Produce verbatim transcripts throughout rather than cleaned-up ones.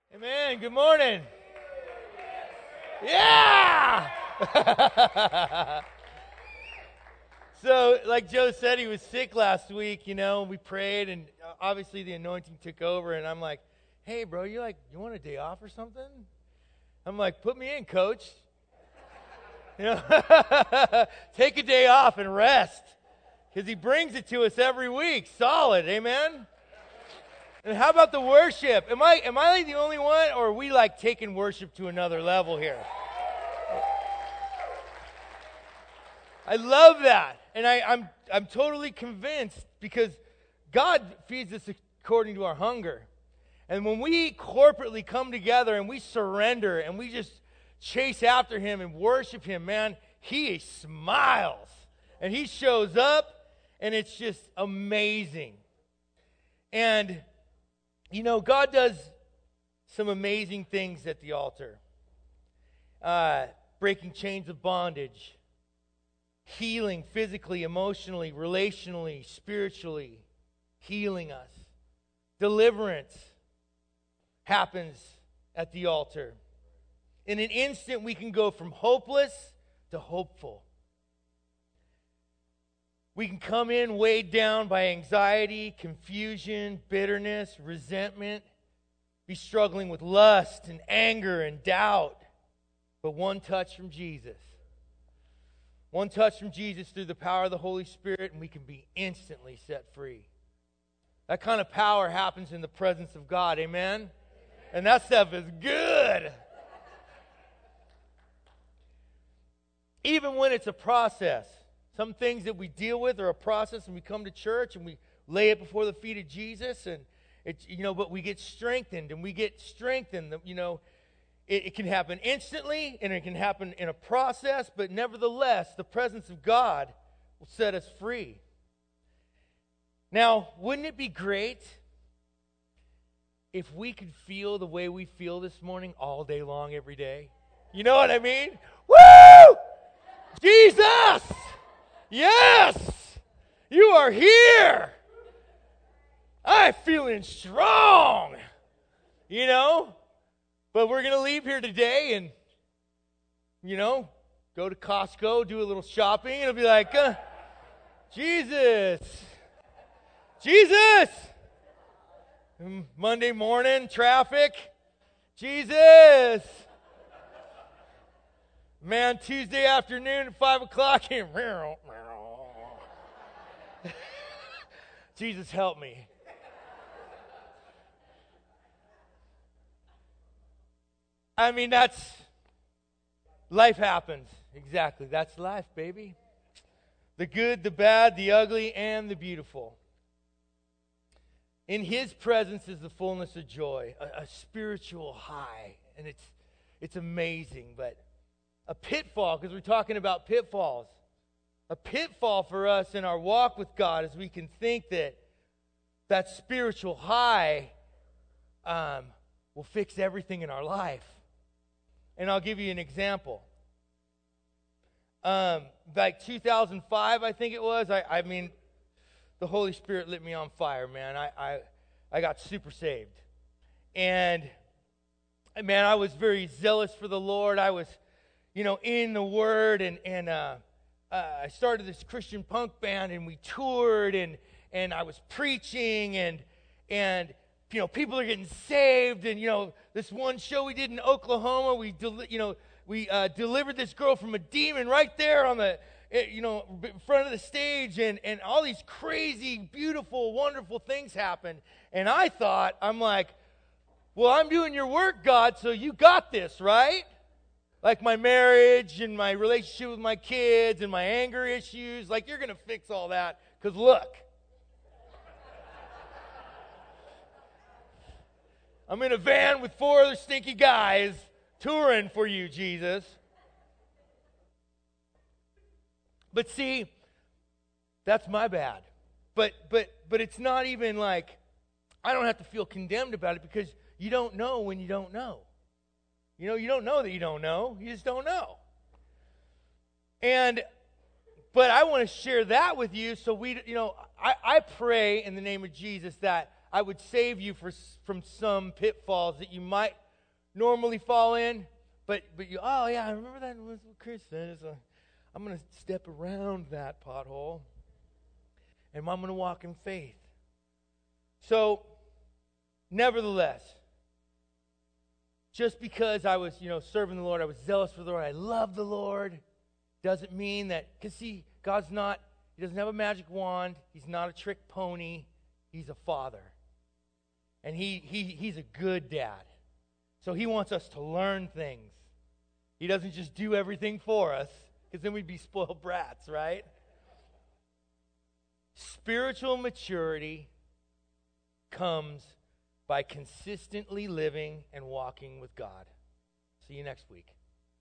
Amen. Good morning. Yeah! So, like Joe said, he was sick last week, you know, and we prayed, and obviously the anointing took over, and I'm like, hey, bro, you like, you want a day off or something? I'm like, put me in, coach. You know, take a day off and rest, because he brings it to us every week. Solid, amen? And how about the worship? Am I am I like the only one, or are we like taking worship to another level here? I love that, and I, I'm I'm totally convinced because God feeds us according to our hunger, and when we corporately come together and we surrender and we just chase after Him and worship Him, man, He smiles and He shows up, and it's just amazing. And you know, God does some amazing things at the altar. Uh, breaking chains of bondage, healing physically, emotionally, relationally, spiritually, healing us. Deliverance happens at the altar. In an instant, we can go from hopeless to hopeful. We can come in weighed down by anxiety, confusion, bitterness, resentment, be struggling with lust and anger and doubt. But one touch from Jesus, one touch from Jesus through the power of the Holy Spirit, and we can be instantly set free. That kind of power happens in the presence of God, amen? And that stuff is good. Even when it's a process. Some things that we deal with are a process, and we come to church and we lay it before the feet of Jesus, and it's, you know, but we get strengthened and we get strengthened. You know, it, it can happen instantly and it can happen in a process, but nevertheless, the presence of God will set us free. Now, wouldn't it be great if we could feel the way we feel this morning all day long, every day? You know what I mean? Woo! Jesus! Yes! You are here! I'm feeling strong! You know? But we're going to leave here today and, you know, go to Costco, do a little shopping, and it'll be like, uh, Jesus! Jesus! Monday morning, traffic. Jesus! Man, Tuesday afternoon at five o'clock, Jesus, help me. I mean, that's, life happens. Exactly, that's life, baby. The good, the bad, the ugly, and the beautiful. In His presence is the fullness of joy, a, a spiritual high, and it's it's amazing, but a pitfall, because we're talking about pitfalls. A pitfall for us in our walk with God is we can think that that spiritual high um, will fix everything in our life. And I'll give you an example. Um, like two thousand five, I think it was. I, I mean, the Holy Spirit lit me on fire, man. I, I, I got super saved. And, man, I was very zealous for the Lord. I was, you know, in the Word, and and uh, uh, I started this Christian punk band, and we toured, and and I was preaching, and and you know, people are getting saved, and you know, this one show we did in Oklahoma, we del- you know we uh, delivered this girl from a demon right there on the you know in front of the stage, and and all these crazy, beautiful, wonderful things happened, and I thought, I'm like, well, I'm doing your work, God, so you got this, right? Like my marriage and my relationship with my kids and my anger issues. Like, you're going to fix all that. Because look, I'm in a van with four other stinky guys touring for you, Jesus. But see, that's my bad. But but but it's not even like, I don't have to feel condemned about it, because you don't know when you don't know. You know, you don't know that you don't know. You just don't know. And, but I want to share that with you so we, you know, I, I pray in the name of Jesus that I would save you for, from some pitfalls that you might normally fall in. But, but you, oh yeah, I remember that was what Chris said. So I'm going to step around that pothole. And I'm going to walk in faith. So, nevertheless, just because I was, you know, serving the Lord, I was zealous for the Lord, I love the Lord, doesn't mean that, because see, God's not, He doesn't have a magic wand. He's not a trick pony. He's a father. And he, he he's a good dad. So He wants us to learn things. He doesn't just do everything for us, because then we'd be spoiled brats, right? Spiritual maturity comes by consistently living and walking with God. See you next week.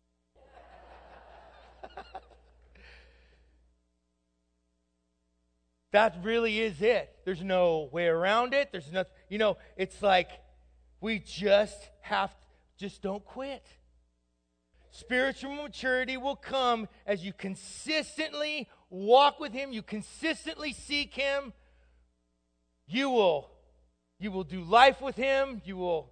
That really is it. There's no way around it. There's nothing, you know, it's like we just have, to, just don't quit. Spiritual maturity will come as you consistently walk with Him, you consistently seek Him. You will, you will do life with Him. You will,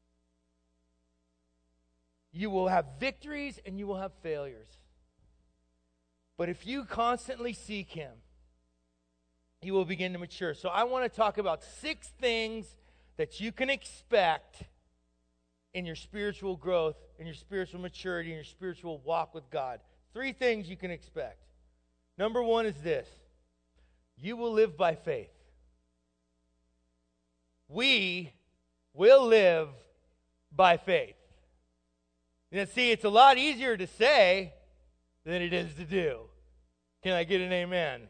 you will have victories and you will have failures. But if you constantly seek Him, you will begin to mature. So I want to talk about six things that you can expect in your spiritual growth, in your spiritual maturity, in your spiritual walk with God. Three things you can expect. Number one is this: you will live by faith. We will live by faith. Now, see, it's a lot easier to say than it is to do. Can I get an amen?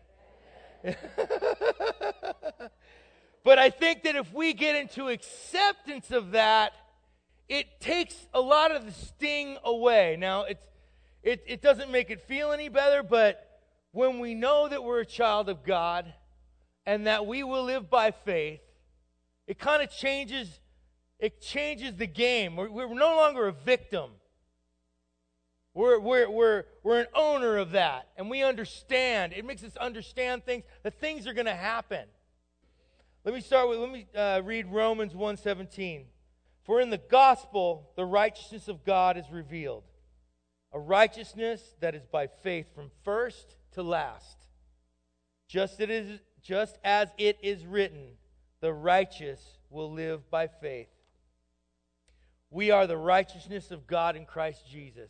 But I think that if we get into acceptance of that, it takes a lot of the sting away. Now, it's, it, it doesn't make it feel any better, but when we know that we're a child of God and that we will live by faith, it kind of changes, it changes the game. We're, we're no longer a victim. We're, we're, we're, we're an owner of that, and we understand. It makes us understand things, that things are going to happen. Let me start with, let me uh, read Romans one seventeen. For in the gospel, the righteousness of God is revealed, a righteousness that is by faith from first to last. Just, it is, just as it is written, the righteous will live by faith. We are the righteousness of God in Christ Jesus.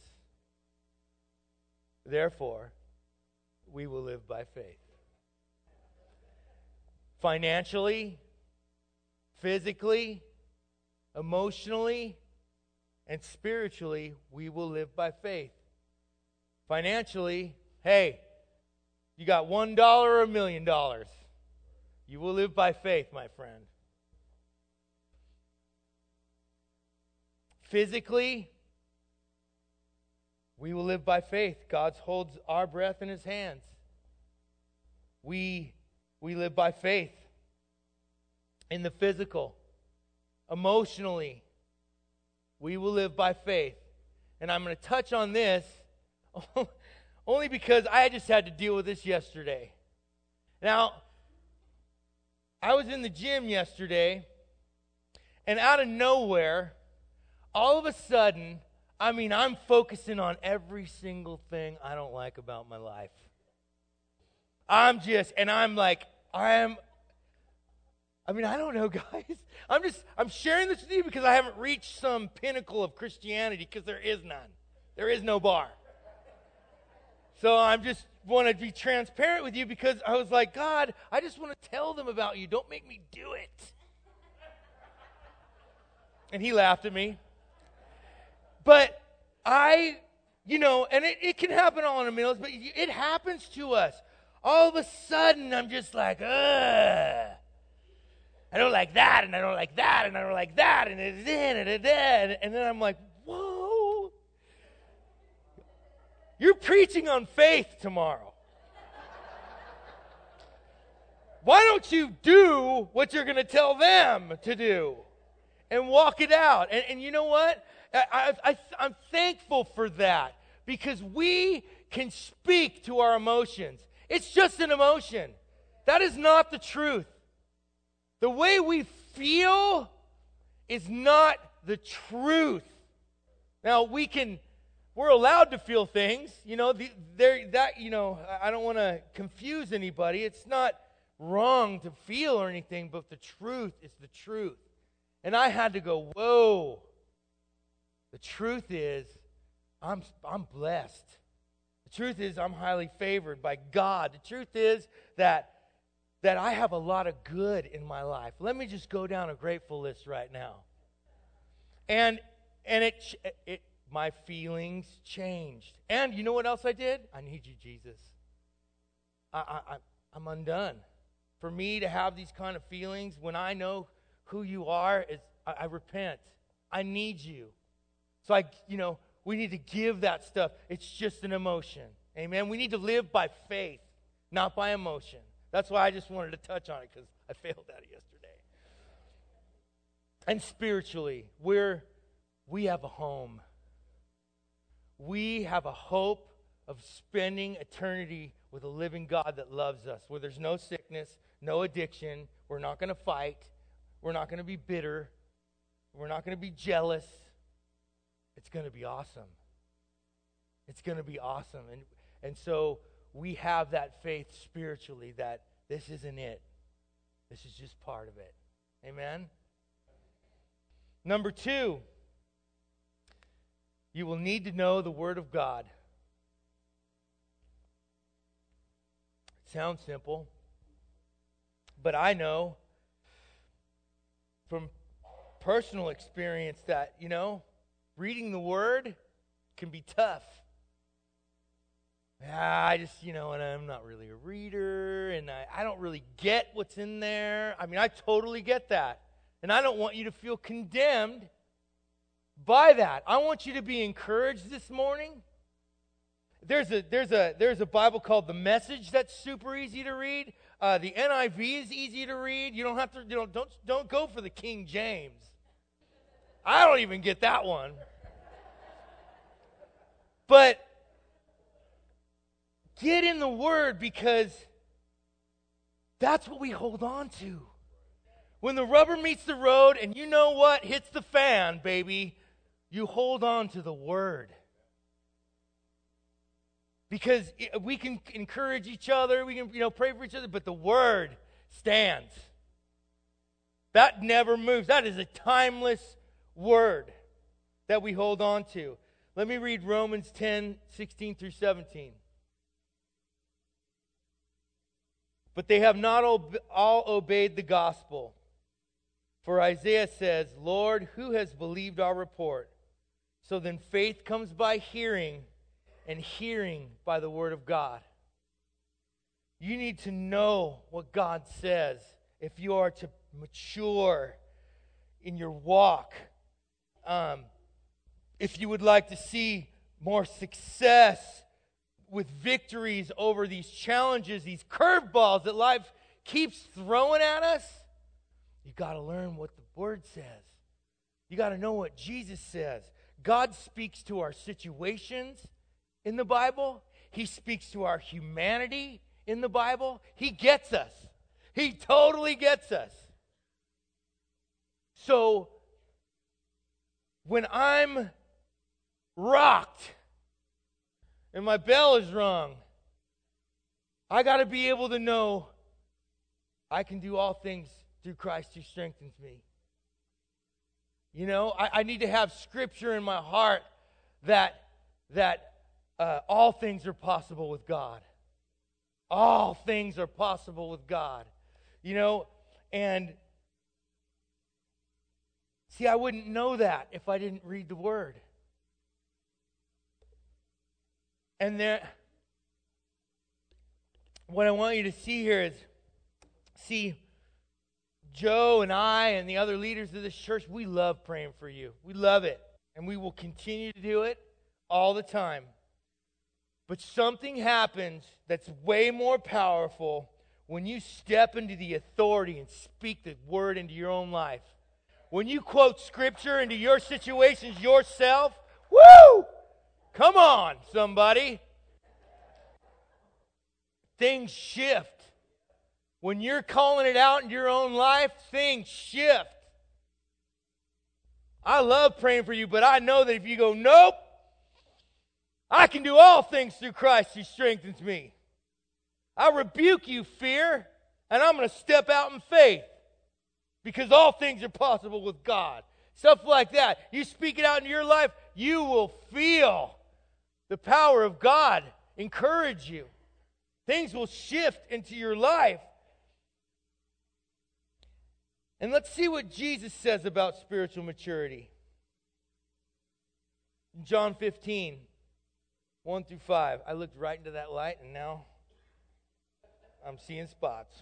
Therefore, we will live by faith. Financially, physically, emotionally, and spiritually, we will live by faith. Financially, hey, you got one dollar or a million dollars. You will live by faith, my friend. Physically, we will live by faith. God holds our breath in His hands. We, we live by faith in the physical. Emotionally, we will live by faith. And I'm going to touch on this only because I just had to deal with this yesterday. Now, I was in the gym yesterday, and out of nowhere, all of a sudden, I mean, I'm focusing on every single thing I don't like about my life. I'm just, and I'm like, I'm, I mean, I don't know, guys. I'm just, I'm sharing this with you because I haven't reached some pinnacle of Christianity, because there is none. There is no bar. So I'm just want to be transparent with you, because I was like, God, I just want to tell them about you. Don't make me do it. And He laughed at me. But I, you know, and it, it can happen all in a minute, but it happens to us. All of a sudden, I'm just like, ugh. I don't like that, and I don't like that, and I don't like that, and it's in, and it's in. And then I'm like, whoa. You're preaching on faith tomorrow. Why don't you do what you're going to tell them to do and walk it out? And, and you know what? I, I, I'm thankful for that, because we can speak to our emotions. It's just an emotion. That is not the truth. The way we feel is not the truth. Now, we can, we're allowed to feel things. You know, the, there, that, you know, I don't want to confuse anybody. It's not wrong to feel or anything, but the truth is the truth. And I had to go, whoa. The truth is, I'm, I'm blessed. The truth is, I'm highly favored by God. The truth is that, that I have a lot of good in my life. Let me just go down a grateful list right now. And and it, it my feelings changed. And you know what else I did? I need you, Jesus. I, I, I'm undone. For me to have these kind of feelings, when I know who you are, is I, I repent. I need you. So I, you know, we need to give that stuff. It's just an emotion. Amen. We need to live by faith, not by emotion. That's why I just wanted to touch on it, because I failed at it yesterday. And spiritually, we're we have a home. We have a hope of spending eternity with a living God that loves us, where there's no sickness, no addiction. We're not going to fight. We're not going to be bitter. We're not going to be jealous. It's going to be awesome. It's going to be awesome. And, and so we have that faith spiritually that this isn't it. This is just part of it. Amen? Number two, you will need to know the Word of God. It sounds simple, but I know from personal experience that, you know, reading the Word can be tough. Ah, I just, you know, and I'm not really a reader, and I, I don't really get what's in there. I mean, I totally get that. And I don't want you to feel condemned by that. I want you to be encouraged this morning. There's a there's a there's a Bible called The Message that's super easy to read. Uh, the N I V is easy to read. You don't have to you know don't don't go for the King James. I don't even get that one. But get in the Word, because that's what we hold on to. When the rubber meets the road and you know what hits the fan, baby, you hold on to the Word. Because we can encourage each other, we can, you know, pray for each other, but the Word stands. That never moves. That is a timeless Word that we hold on to. Let me read Romans ten, sixteen through seventeen. But they have not all obeyed the gospel. For Isaiah says, Lord, who has believed our report? So then faith comes by hearing, and hearing by the word of God. You need to know what God says if you are to mature in your walk. Um, if you would like to see more success with victories over these challenges, these curveballs that life keeps throwing at us, you got to learn what the Word says. You got to know what Jesus says. God speaks to our situations in the Bible. He speaks to our humanity in the Bible. He gets us. He totally gets us. So, when I'm rocked and my bell is rung, I got to be able to know I can do all things through Christ who strengthens me. You know, I, I need to have scripture in my heart that that uh, all things are possible with God. All things are possible with God. You know, and see, I wouldn't know that if I didn't read the Word. And there, what I want you to see here is, see, Joe and I and the other leaders of this church, we love praying for you. We love it. And we will continue to do it all the time. But something happens that's way more powerful when you step into the authority and speak the word into your own life. When you quote scripture into your situations yourself, woo! Come on, somebody. Things shift. When you're calling it out in your own life, things shift. I love praying for you, but I know that if you go, nope, I can do all things through Christ who strengthens me. I rebuke you, fear, and I'm going to step out in faith because all things are possible with God. Stuff like that. You speak it out into your life, you will feel the power of God encourage you. Things will shift into your life. And let's see what Jesus says about spiritual maturity. In John fifteen, one through five. I looked right into that light and now I'm seeing spots.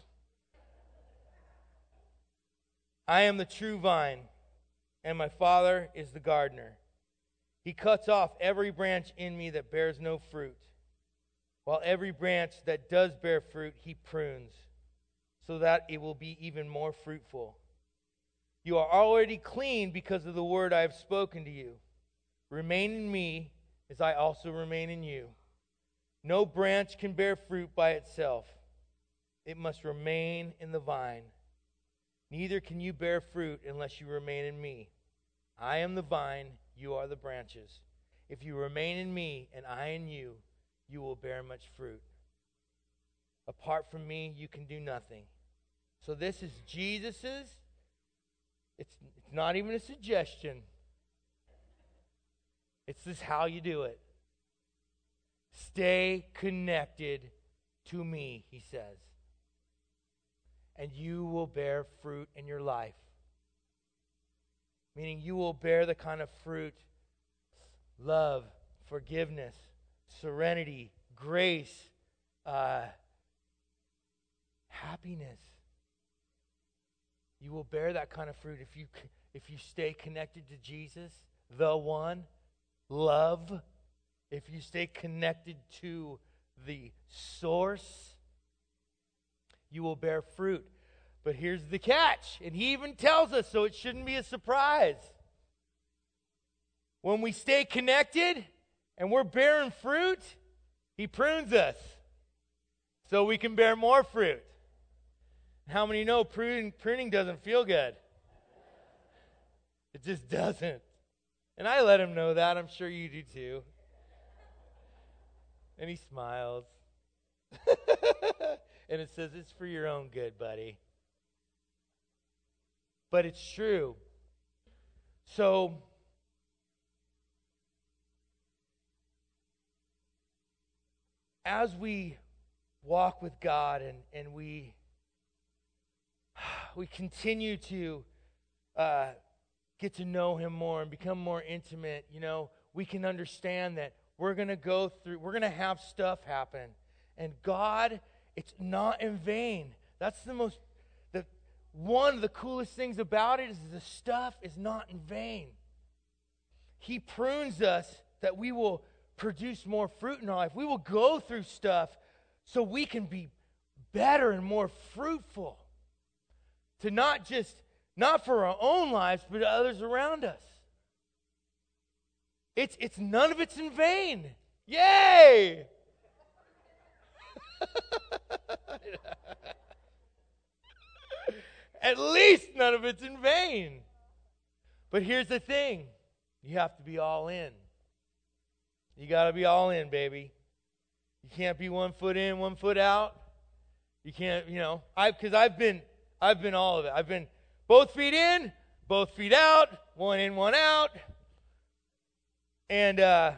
I am the true vine, and my Father is the gardener. He cuts off every branch in me that bears no fruit, while every branch that does bear fruit he prunes, so that it will be even more fruitful. You are already clean because of the word I have spoken to you. Remain in me as I also remain in you. No branch can bear fruit by itself. It must remain in the vine. Neither can you bear fruit unless you remain in me. I am the vine, you are the branches. If you remain in me and I in you, you will bear much fruit. Apart from me, you can do nothing. So this is Jesus's. It's, it's not even a suggestion. It's just how you do it. Stay connected to me, he says. And you will bear fruit in your life. Meaning you will bear the kind of fruit, love, forgiveness, serenity, grace, uh, happiness. You will bear that kind of fruit if you if you stay connected to Jesus, the one. Love, if you stay connected to the source, you will bear fruit. But here's the catch, and he even tells us, so it shouldn't be a surprise. When we stay connected and we're bearing fruit, he prunes us so we can bear more fruit. How many know pruning, pruning doesn't feel good? It just doesn't. And I let him know that. I'm sure you do too. And he smiles. And it says, it's for your own good, buddy. But it's true. So, as we walk with God and, and we, we continue to uh, get to know him more and become more intimate, you know, we can understand that we're going to go through, we're going to have stuff happen. And God, it's not in vain. That's the most, the one of the coolest things about it is the stuff is not in vain. He prunes us that we will produce more fruit in our life. We will go through stuff so we can be better and more fruitful. To not just, not for our own lives, but others around us. It's, it's none of it's in vain. Yay! At least none of it's in vain. But here's the thing. You have to be all in. You got to be all in, baby. You can't be one foot in, one foot out. You can't, you know, I because I've been I've been all of it. I've been both feet in, both feet out, one in, one out. And uh,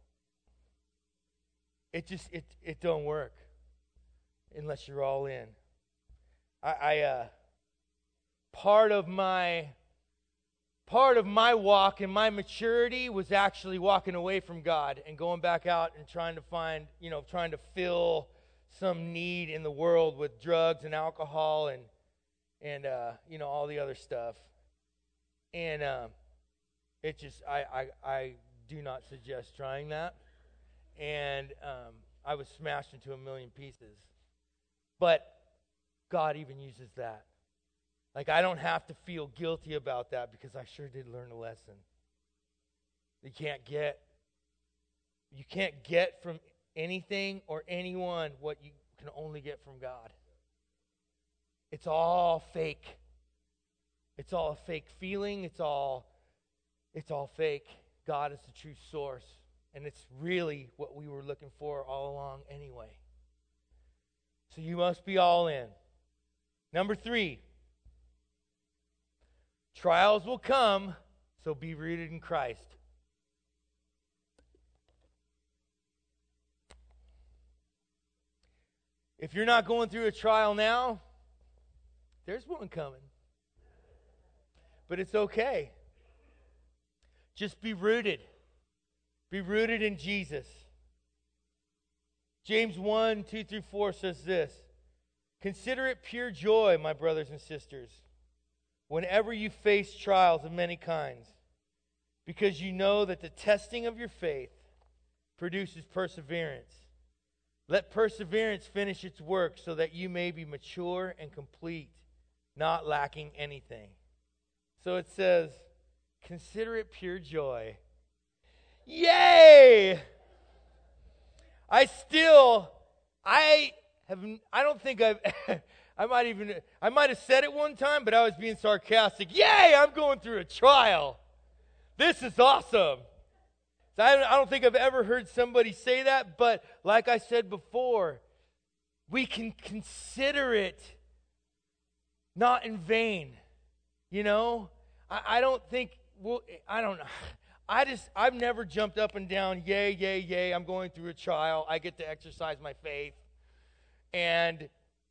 it just it it don't work unless you're all in. I, I uh, part of my part of my walk and my maturity was actually walking away from God and going back out and trying to find, you know, trying to fill some need in the world with drugs and alcohol and and uh, you know, all the other stuff. And uh, it just I, I I do not suggest trying that. And um, I was smashed into a million pieces. But God even uses that. Like, I don't have to feel guilty about that because I sure did learn a lesson. You can't get, you can't get from anything or anyone what you can only get from God. It's all fake. It's all a fake feeling. It's all, it's all fake. God is the true source. And it's really what we were looking for all along anyway. So you must be all in. Number three, trials will come, so be rooted in Christ. If you're not going through a trial now, there's one coming. But it's okay. Just be rooted. Be rooted in Jesus. James one, two through four says this. Consider it pure joy, my brothers and sisters, whenever you face trials of many kinds, because you know that the testing of your faith produces perseverance. Let perseverance finish its work so that you may be mature and complete, not lacking anything. So it says, consider it pure joy. Yay! I still, I have, I don't think I've, I might even, I might have said it one time, but I was being sarcastic. Yay! I'm going through a trial. This is awesome. So I, I don't think I've ever heard somebody say that, but like I said before, we can consider it not in vain. You know, I, I don't think, well, I don't know. I just, I've never jumped up and down, yay, yay, yay, I'm going through a trial. I get to exercise my faith. And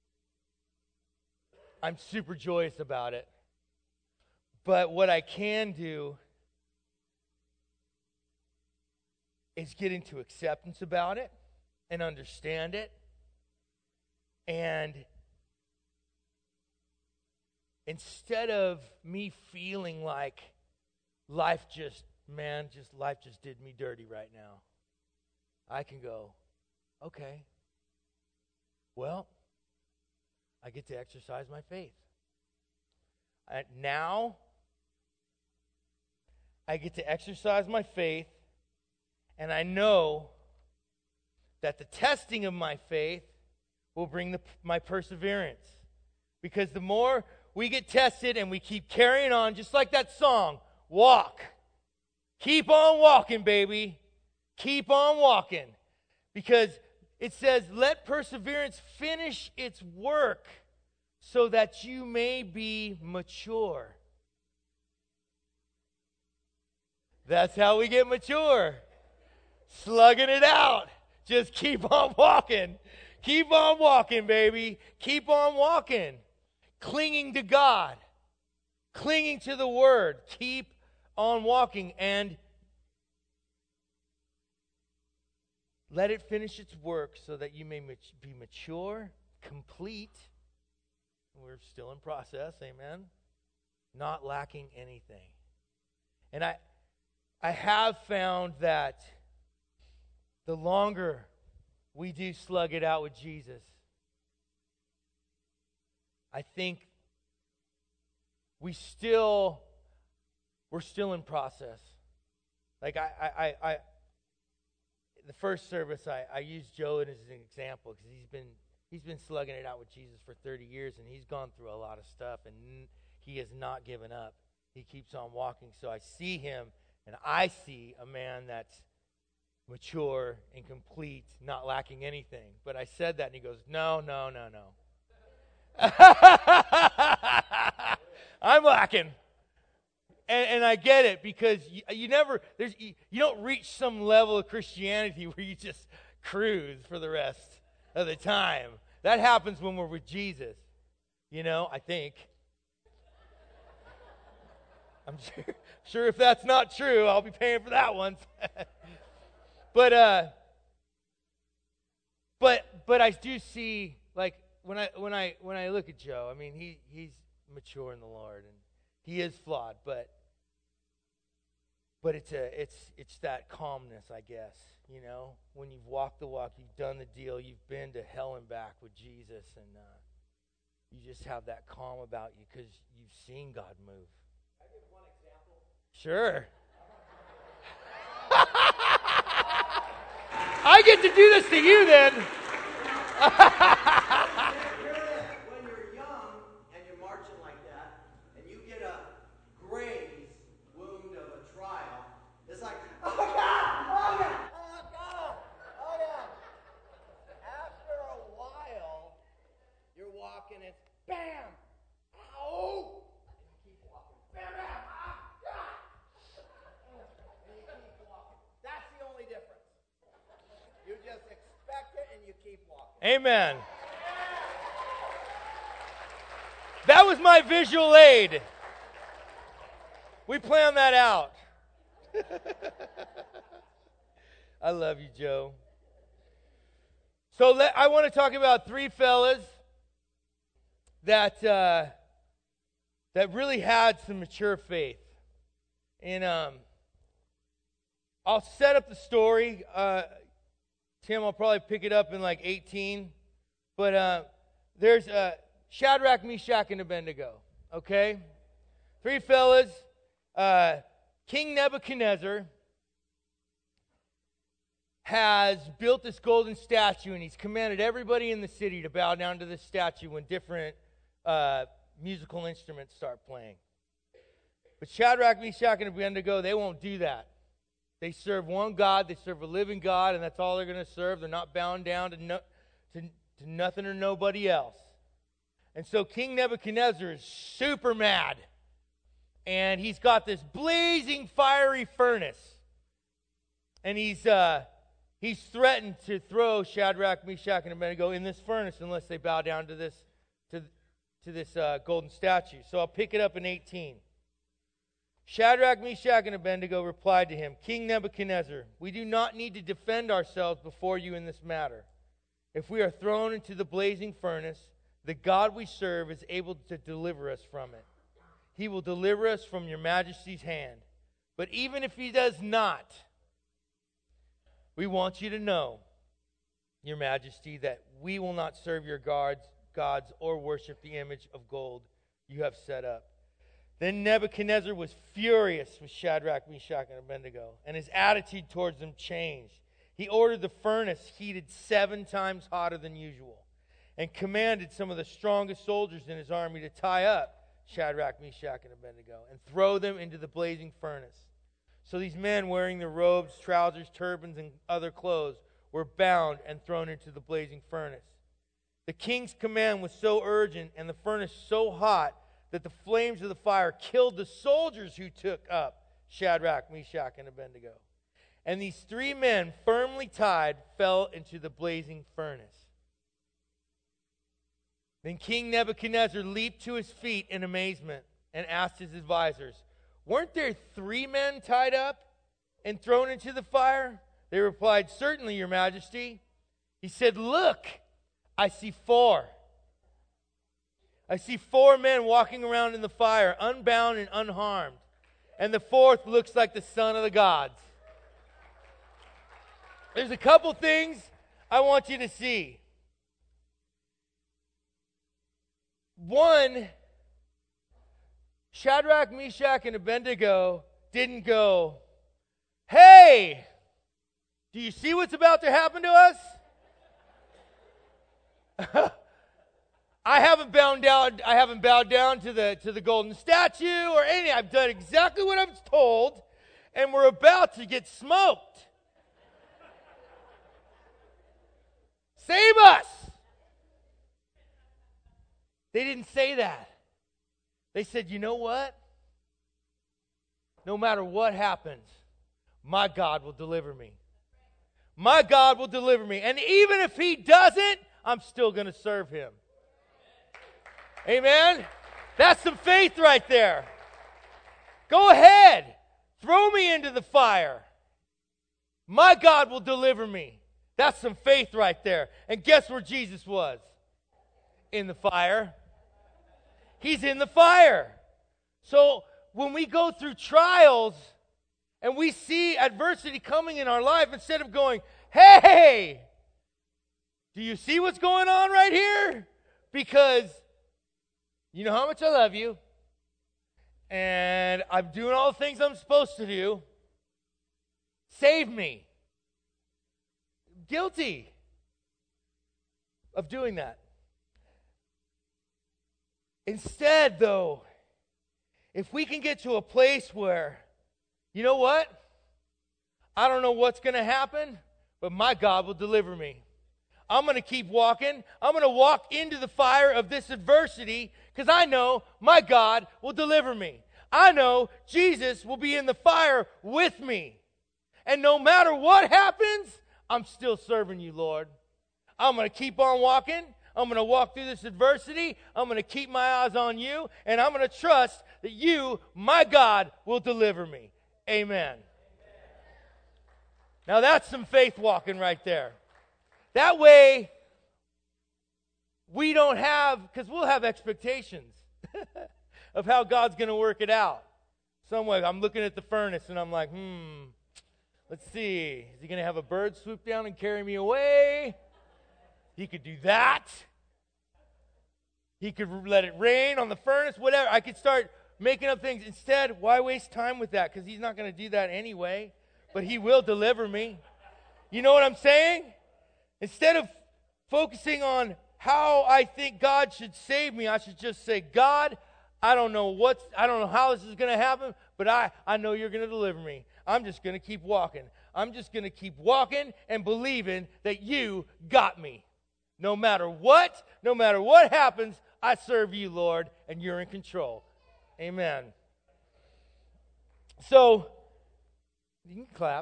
I'm super joyous about it. But what I can do is get into acceptance about it and understand it. And instead of me feeling like life just, man, just life just did me dirty right now, I can go, okay, well, I get to exercise my faith. Uh, now, I get to exercise my faith, and I know that the testing of my faith will bring the, my perseverance. Because the more we get tested and we keep carrying on, just like that song, walk. Keep on walking, baby. Keep on walking. Because it says, let perseverance finish its work so that you may be mature. That's how we get mature. Slugging it out. Just keep on walking. Keep on walking, baby. Keep on walking. Clinging to God. Clinging to the Word. Keep on walking. And let it finish its work so that you may be mature, complete. We're still in process, amen. Not lacking anything. And I I have found that the longer we do slug it out with Jesus, I think we still, we're still in process. Like I, I, I, I the first service, I, I used Joe as an example because he's been, he's been slugging it out with Jesus for thirty years, and he's gone through a lot of stuff, and he has not given up. He keeps on walking. So I see him, and I see a man that's mature and complete, not lacking anything. But I said that, and he goes, no, no, no, no. I'm lacking. And, and I get it, because you, you never, there's, you, you don't reach some level of Christianity where you just cruise for the rest of the time. That happens when we're with Jesus, you know, I think. I'm sure, sure if that's not true, I'll be paying for that one. But uh, but but I do see, like, when I when I when I look at Joe, I mean, he he's mature in the Lord, and he is flawed, but but it's a it's it's that calmness, I guess, you know, when you've walked the walk, you've done the deal, you've been to hell and back with Jesus, and uh, you just have that calm about you because you've seen God move. Can I give one example? Sure. I get to do this to you then. When you're young, Amen. That was my visual aid. We planned that out. I love you, Joe. So let, I want to talk about three fellas that uh, that really had some mature faith. And um, I'll set up the story. Uh, Tim, I'll probably pick it up in like eighteen. But uh, there's uh, Shadrach, Meshach, and Abednego. Okay? Three fellas. Uh, King Nebuchadnezzar has built this golden statue, and he's commanded everybody in the city to bow down to this statue when different uh, musical instruments start playing. But Shadrach, Meshach, and Abednego, they won't do that. They serve one God. They serve a living God, and that's all they're going to serve. They're not bound down to, no, to, to nothing or nobody else. And so King Nebuchadnezzar is super mad. And he's got this blazing fiery furnace. And he's uh, he's threatened to throw Shadrach, Meshach, and Abednego in this furnace unless they bow down to this to, to this uh, golden statue. So I'll pick it up in eighteen. Shadrach, Meshach, and Abednego replied to him, King Nebuchadnezzar, we do not need to defend ourselves before you in this matter. If we are thrown into the blazing furnace, the God we serve is able to deliver us from it. He will deliver us from your majesty's hand. But even if he does not, we want you to know, your majesty, that we will not serve your gods, gods or worship the image of gold you have set up. Then Nebuchadnezzar was furious with Shadrach, Meshach, and Abednego, and his attitude towards them changed. He ordered the furnace heated seven times hotter than usual, and commanded some of the strongest soldiers in his army to tie up Shadrach, Meshach, and Abednego, and throw them into the blazing furnace. So these men, wearing their robes, trousers, turbans, and other clothes, were bound and thrown into the blazing furnace. The king's command was so urgent and the furnace so hot that the flames of the fire killed the soldiers who took up Shadrach, Meshach, and Abednego. And these three men, firmly tied, fell into the blazing furnace. Then King Nebuchadnezzar leaped to his feet in amazement and asked his advisors, weren't there three men tied up and thrown into the fire? They replied, certainly, your majesty. He said, look, I see four. I see four men walking around in the fire, unbound and unharmed. And the fourth looks like the son of the gods. There's a couple things I want you to see. One, Shadrach, Meshach, and Abednego didn't go, hey, do you see what's about to happen to us? I haven't bowed down, I haven't bowed down to the to the golden statue or anything. I've done exactly what I was told, and we're about to get smoked. Save us! They didn't say that. They said, you know what? No matter what happens, my God will deliver me. My God will deliver me. And even if he doesn't, I'm still going to serve him. Amen? That's some faith right there. Go ahead. Throw me into the fire. My God will deliver me. That's some faith right there. And guess where Jesus was? In the fire. He's in the fire. So when we go through trials and we see adversity coming in our life, instead of going, hey, do you see what's going on right here? Because you know how much I love you, and I'm doing all the things I'm supposed to do. Save me. Guilty of doing that. Instead, though, if we can get to a place where, you know what? I don't know what's going to happen, but my God will deliver me. I'm going to keep walking. I'm going to walk into the fire of this adversity because I know my God will deliver me. I know Jesus will be in the fire with me. And no matter what happens, I'm still serving you, Lord. I'm going to keep on walking. I'm going to walk through this adversity. I'm going to keep my eyes on you. And I'm going to trust that you, my God, will deliver me. Amen. Now that's some faith walking right there. That way, we don't have, because we'll have expectations of how God's going to work it out. Some way, I'm looking at the furnace and I'm like, hmm, let's see. Is he going to have a bird swoop down and carry me away? He could do that. He could let it rain on the furnace, whatever. I could start making up things. Instead, why waste time with that? Because he's not going to do that anyway. But he will deliver me. You know what I'm saying? Instead of focusing on how I think God should save me, I should just say, God, I don't know what's, I don't know how this is going to happen, but I, I know you're going to deliver me. I'm just going to keep walking. I'm just going to keep walking and believing that you got me. No matter what, no matter what happens, I serve you, Lord, and you're in control. Amen. So, you can clap.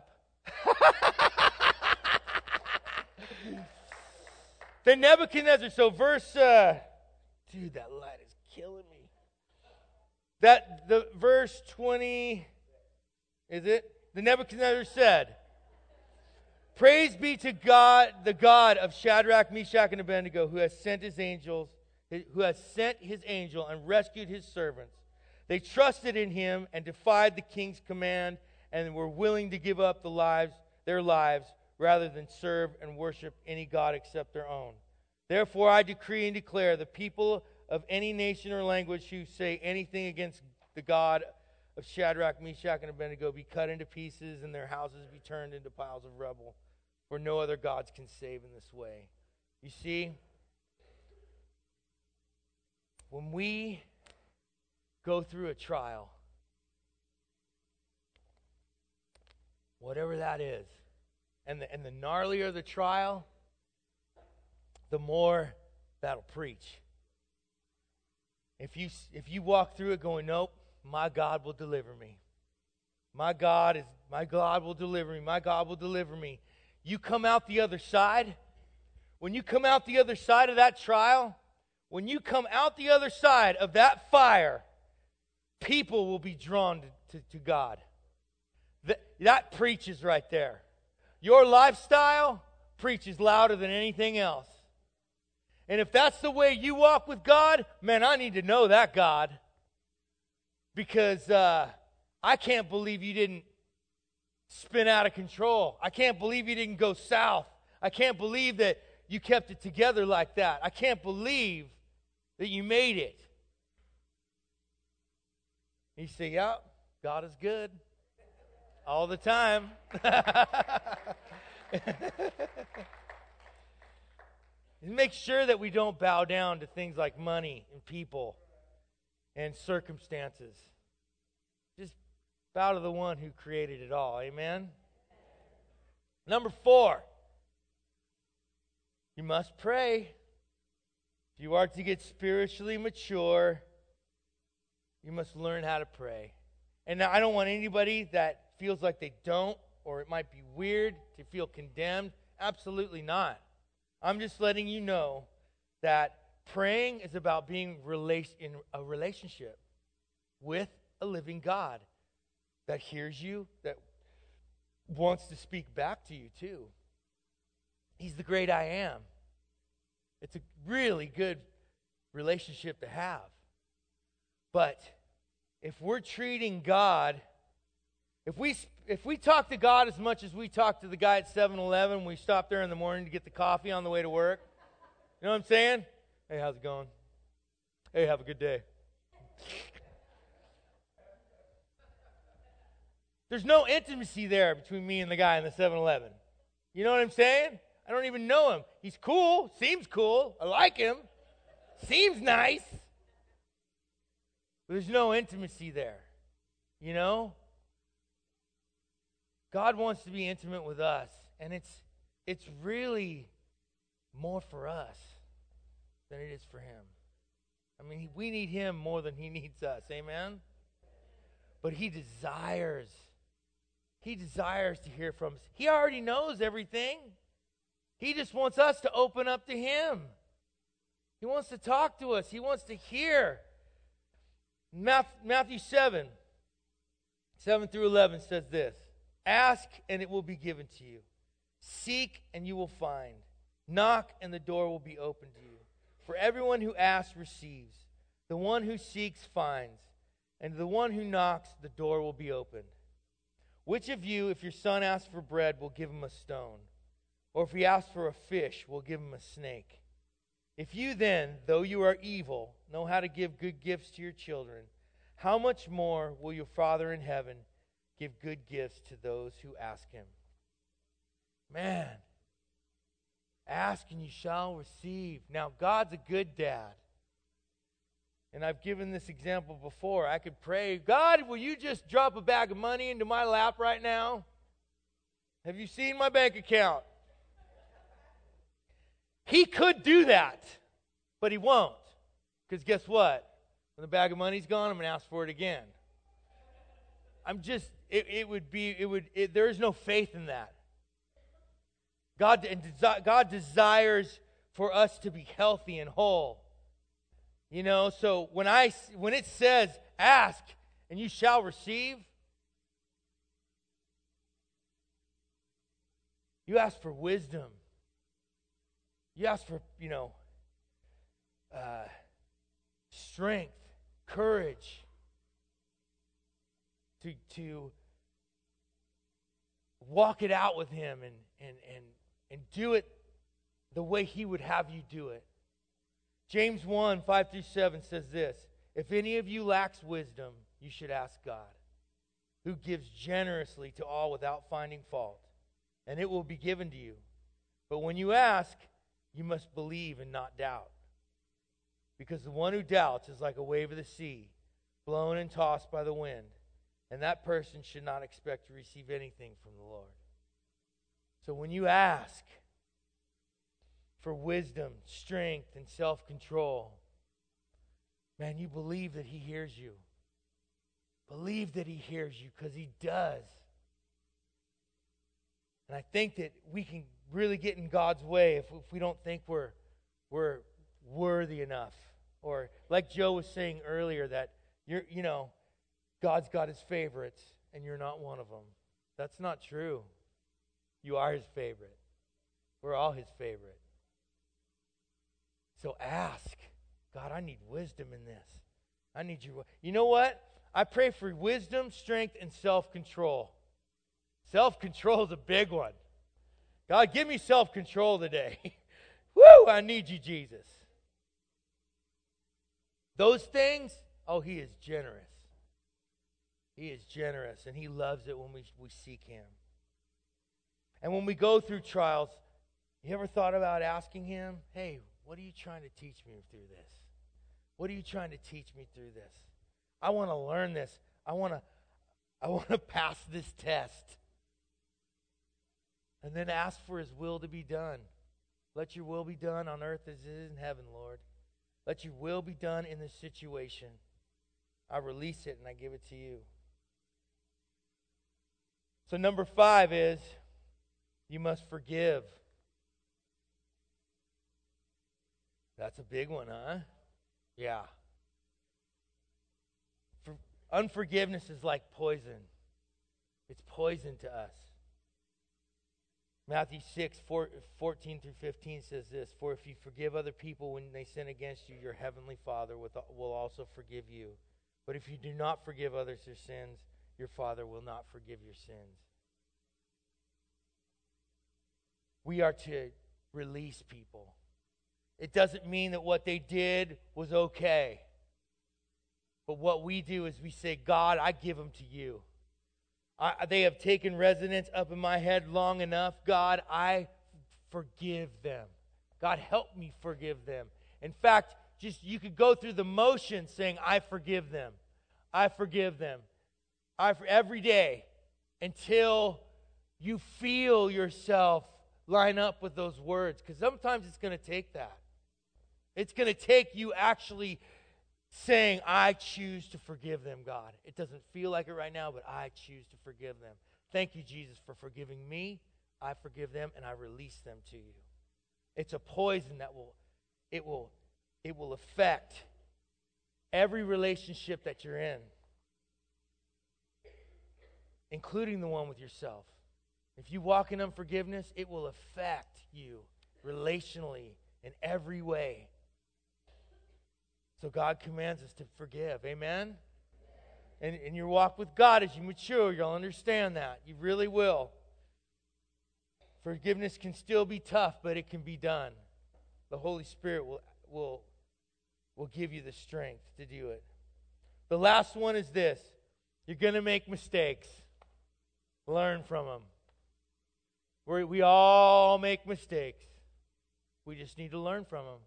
Then Nebuchadnezzar, so verse, uh, dude, that light is killing me. That, the verse twenty, is it? The Nebuchadnezzar said, praise be to God, the God of Shadrach, Meshach, and Abednego, who has sent his angels, who has sent his angel and rescued his servants. They trusted in him and defied the king's command and were willing to give up the lives, their lives rather than serve and worship any god except their own. Therefore I decree and declare the people of any nation or language who say anything against the God of Shadrach, Meshach, and Abednego be cut into pieces and their houses be turned into piles of rubble. For no other gods can save in this way. You see, when we go through a trial, whatever that is, and the, and the gnarlier the trial, the more that'll preach. If you if you walk through it going, nope, my God will deliver me. My God is my God will deliver me. My God will deliver me. You come out the other side. When you come out the other side of that trial, when you come out the other side of that fire, people will be drawn to, to, to God. That, that preaches right there. Your lifestyle preaches louder than anything else. And if that's the way you walk with God, man, I need to know that God. Because uh, I can't believe you didn't spin out of control. I can't believe you didn't go south. I can't believe that you kept it together like that. I can't believe that you made it. You say, yeah, God is good. All the time. Make sure that we don't bow down to things like money and people and circumstances. Just bow to the one who created it all. Amen? Number four, you must pray. If you are to get spiritually mature, you must learn how to pray. And now I don't want anybody that feels like they don't, or it might be weird to feel condemned. Absolutely not. I'm just letting you know that praying is about being rela- in a relationship with a living God that hears you, that wants to speak back to you too. He's the great I am. It's a really good relationship to have. But if we're treating God, if we if we talk to God as much as we talk to the guy at seven eleven, we stop there in the morning to get the coffee on the way to work. You know what I'm saying? Hey, how's it going? Hey, have a good day. There's no intimacy there between me and the guy in the seven eleven. You know what I'm saying? I don't even know him. He's cool. Seems cool. I like him. Seems nice. But there's no intimacy there. You know? God wants to be intimate with us. And it's it's really more for us than it is for him. I mean, we need him more than he needs us. Amen? But he desires. He desires to hear from us. He already knows everything. He just wants us to open up to Him. He wants to talk to us. He wants to hear. Matthew seven, seven through eleven says this. Ask and it will be given to you. Seek and you will find. Knock and the door will be opened to you. For everyone who asks receives. The one who seeks finds. And to the one who knocks, the door will be opened. Which of you, if your son asks for bread, will give him a stone? Or if he asks for a fish, will give him a snake? If you then, though you are evil, know how to give good gifts to your children, how much more will your Father in heaven give good gifts to those who ask Him? Man, ask and you shall receive. Now, God's a good dad. And I've given this example before. I could pray, God, will you just drop a bag of money into my lap right now? Have you seen my bank account? He could do that, but He won't. Because guess what? When the bag of money's gone, I'm going to ask for it again. I'm just, it, it would be, it would, it, there is no faith in that. God, and desi- God desires for us to be healthy and whole. You know, so when I, when it says, ask and you shall receive, you ask for wisdom. You ask for, you know, uh, strength, courage to to walk it out with Him and and and and do it the way He would have you do it. James one, five through seven says this, if any of you lacks wisdom, you should ask God, who gives generously to all without finding fault, and it will be given to you. But when you ask, you must believe and not doubt. Because the one who doubts is like a wave of the sea, blown and tossed by the wind. And that person should not expect to receive anything from the Lord. So when you ask for wisdom, strength, and self-control, man, you believe that He hears you. Believe that He hears you, because He does. And I think that we can really get in God's way if, if we don't think we're we're worthy enough. Or like Joe was saying earlier, that you're, you know, God's got His favorites and you're not one of them. That's not true. You are His favorite. We're all His favorite. So ask, God, I need wisdom in this. I need you. You know what? I pray for wisdom, strength, and self-control. Self-control is a big one. God, give me self-control today. Woo! I need you, Jesus. Those things, oh, He is generous. He is generous, and He loves it when we, we seek Him. And when we go through trials, you ever thought about asking Him, hey, what are you trying to teach me through this? What are you trying to teach me through this? I want to learn this. I want to I want to pass this test. And then ask for His will to be done. Let your will be done on earth as it is in heaven, Lord. Let your will be done in this situation. I release it and I give it to you. So number five is, you must forgive. That's a big one, huh? Yeah. For, unforgiveness is like poison. It's poison to us. Matthew six, fourteen through fifteen says this, for if you forgive other people when they sin against you, your heavenly Father will also forgive you. But if you do not forgive others their sins, your Father will not forgive your sins. We are to release people. It doesn't mean that what they did was okay. But what we do is we say, God, I give them to you. I, they have taken residence up in my head long enough. God, I forgive them. God, help me forgive them. In fact, just you could go through the motions saying, I forgive them. I forgive them. I every day until you feel yourself line up with those words. Because sometimes it's going to take that. It's going to take you actually saying, I choose to forgive them, God. It doesn't feel like it right now, but I choose to forgive them. Thank you, Jesus, for forgiving me. I forgive them, and I release them to you. It's a poison that will, it will, it will affect every relationship that you're in, including the one with yourself. If you walk in unforgiveness, it will affect you relationally in every way. So God commands us to forgive. Amen? And in your walk with God, as you mature, you'll understand that. You really will. Forgiveness can still be tough, but it can be done. The Holy Spirit will, will, will give you the strength to do it. The last one is this. You're going to make mistakes. Learn from them. We we all make mistakes. We just need to learn from them.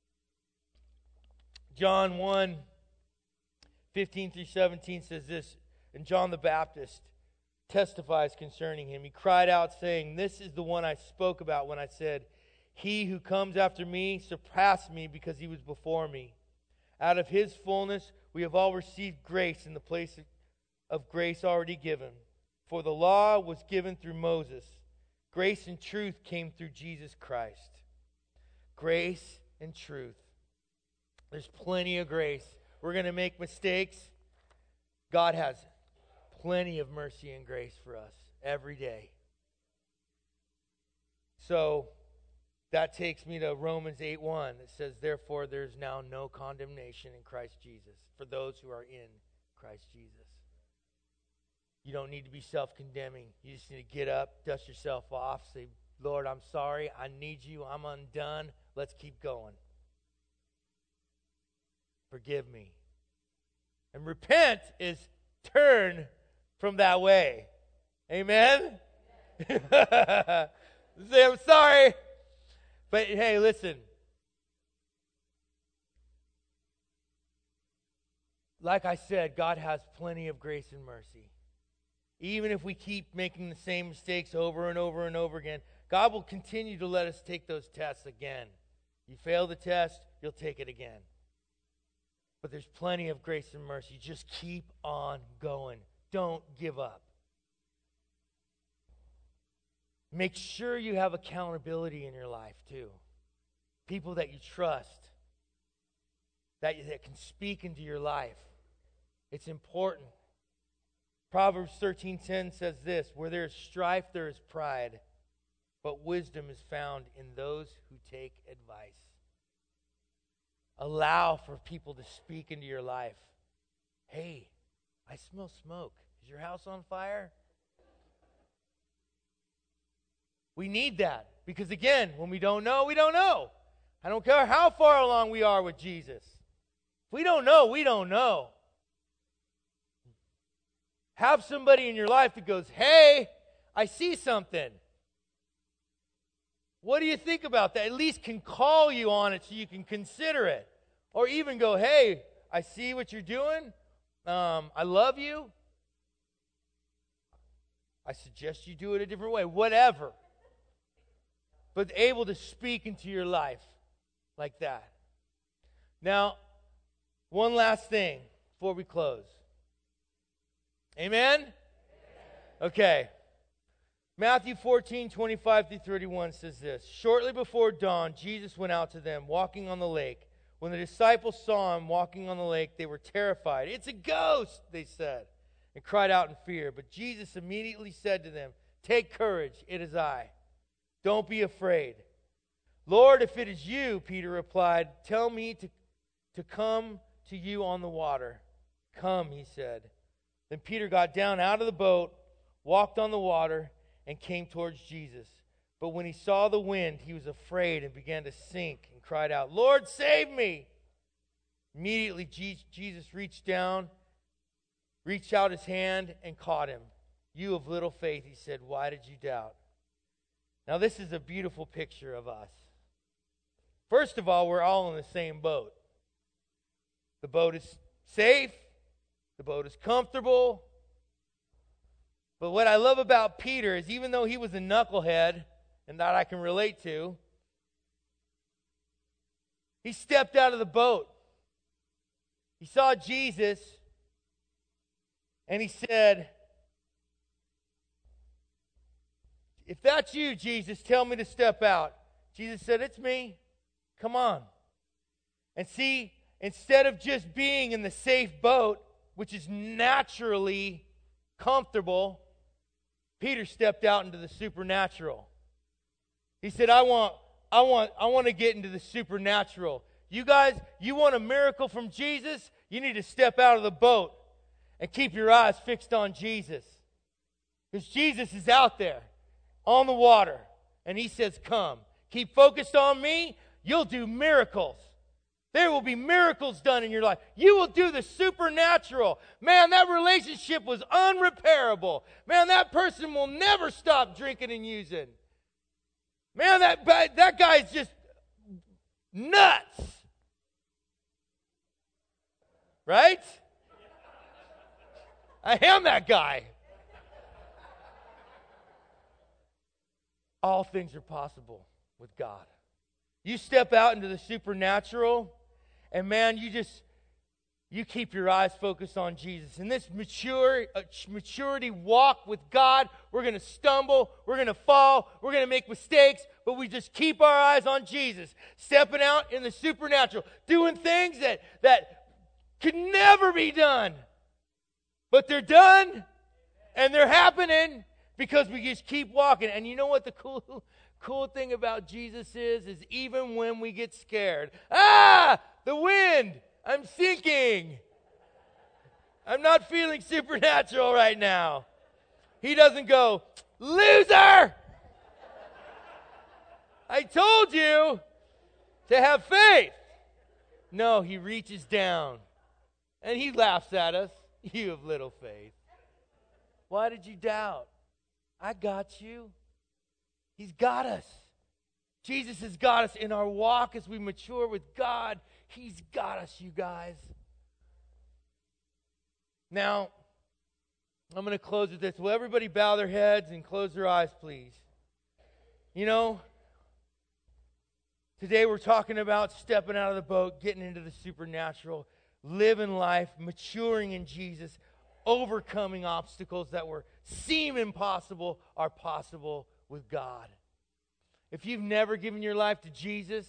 John one, fifteen through seventeen says this, and John the Baptist testifies concerning him. He cried out saying, "This is the one I spoke about when I said, 'He who comes after me surpassed me because he was before me.' Out of his fullness we have all received grace in the place of grace already given. For the law was given through Moses. Grace and truth came through Jesus Christ." Grace and truth. There's plenty of grace. We're going to make mistakes. God has plenty of mercy and grace for us every day. So that takes me to Romans eight one. It says, "Therefore there is now no condemnation in Christ Jesus for those who are in Christ Jesus." You don't need to be self-condemning. You just need to get up, dust yourself off, say, "Lord, I'm sorry. I need you. I'm undone. Let's keep going. Forgive me." And repent is turn from that way. Amen? Say, "I'm sorry." But hey, listen. Like I said, God has plenty of grace and mercy. Even if we keep making the same mistakes over and over and over again, God will continue to let us take those tests again. You fail the test, you'll take it again. But there's plenty of grace and mercy. Just keep on going. Don't give up. Make sure you have accountability in your life too. People that you trust, that, that can speak into your life. It's important. Proverbs thirteen ten says this, "Where there is strife, there is pride, but wisdom is found in those who take advice." Allow for people to speak into your life. "Hey, I smell smoke. Is your house on fire?" We need that. Because again, when we don't know, we don't know. I don't care how far along we are with Jesus. If we don't know, we don't know. Have somebody in your life that goes, "Hey, I see something. What do you think about that?" At least can call you on it so you can consider it. Or even go, "Hey, I see what you're doing. Um, I love you. I suggest you do it a different way." Whatever. But able to speak into your life like that. Now, one last thing before we close. Amen? Okay. Matthew fourteen, twenty-five through thirty-one says this. "Shortly before dawn, Jesus went out to them, walking on the lake. When the disciples saw him walking on the lake, they were terrified. 'It's a ghost,' they said, and cried out in fear. But Jesus immediately said to them, 'Take courage, it is I. Don't be afraid.' 'Lord, if it is you,' Peter replied, 'tell me to, to come to you on the water.' 'Come,' he said. Then Peter got down out of the boat, walked on the water, and came towards Jesus. But when he saw the wind, he was afraid and began to sink and cried out, 'Lord, save me!' Immediately Jesus reached down, reached out his hand and caught him. 'You of little faith,' he said, 'why did you doubt?'" Now this is a beautiful picture of us. First of all, we're all in the same boat. The boat is safe. The boat is comfortable. But what I love about Peter is even though he was a knucklehead, and that I can relate to, he stepped out of the boat. He saw Jesus, and he said, "If that's you, Jesus, tell me to step out." Jesus said, it's me. Come on. And see, instead of just being in the safe boat, which is naturally comfortable, Peter stepped out into the supernatural. He said, I want, I want, I want to get into the supernatural. You guys, you want a miracle from Jesus? You need to step out of the boat and keep your eyes fixed on Jesus. Because Jesus is out there on the water. And he says, come. Keep focused on me. You'll do miracles. There will be miracles done in your life. You will do the supernatural. Man, that relationship was unrepairable. Man, that person will never stop drinking and using. Man, that, that guy's just nuts. Right? I am that guy. All things are possible with God. You step out into the supernatural, and man, you just, you keep your eyes focused on Jesus. In this mature, uh, maturity walk with God, we're going to stumble, we're going to fall, we're going to make mistakes, but we just keep our eyes on Jesus, stepping out in the supernatural, doing things that, that could never be done. But they're done, and they're happening because we just keep walking. And you know what the cool, cool thing about Jesus is? Is even when we get scared, ah, the wind, I'm sinking. I'm not feeling supernatural right now. He doesn't go, loser! I told you to have faith. No, he reaches down and he laughs at us. You have little faith. Why did you doubt? I got you. He's got us. Jesus has got us in our walk as we mature with God. He's got us, you guys. Now, I'm going to close with this. Will everybody bow their heads and close their eyes, please? You know, today we're talking about stepping out of the boat, getting into the supernatural, living life, maturing in Jesus, overcoming obstacles that were seem impossible are possible with God. If you've never given your life to Jesus,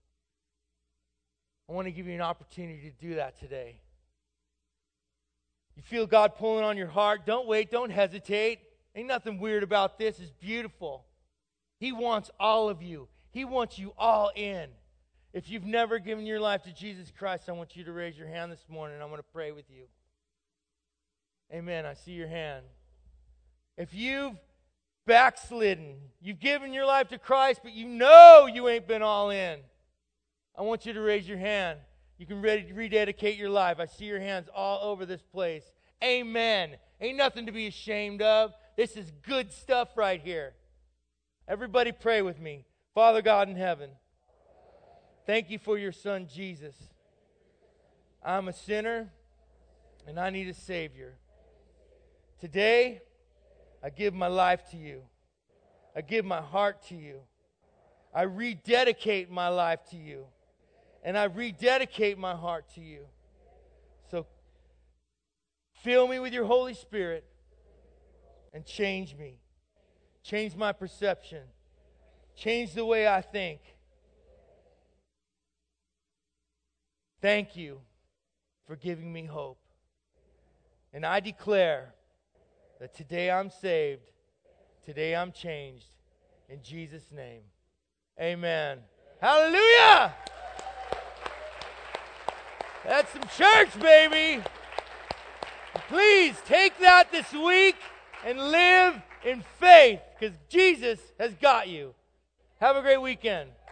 I want to give you an opportunity to do that today. You feel God pulling on your heart, don't wait, don't hesitate. Ain't nothing weird about this. It's beautiful. He wants all of you. He wants you all in. If you've never given your life to Jesus Christ, I want you to raise your hand this morning. I'm going to pray with you. Amen. I see your hand. If you've backslidden, you've given your life to Christ, but you know you ain't been all in, I want you to raise your hand. You can ready, rededicate your life. I see your hands all over this place. Amen. Ain't nothing to be ashamed of. This is good stuff right here. Everybody pray with me. Father God in heaven, thank you for your son Jesus. I'm a sinner and I need a Savior. Today, I give my life to you. I give my heart to you. I rededicate my life to you. And I rededicate my heart to you. So fill me with your Holy Spirit and change me. Change my perception. Change the way I think. Thank you for giving me hope. And I declare that today I'm saved. Today I'm changed. In Jesus' name. Amen. Hallelujah! That's some church, baby. Please take that this week and live in faith because Jesus has got you. Have a great weekend.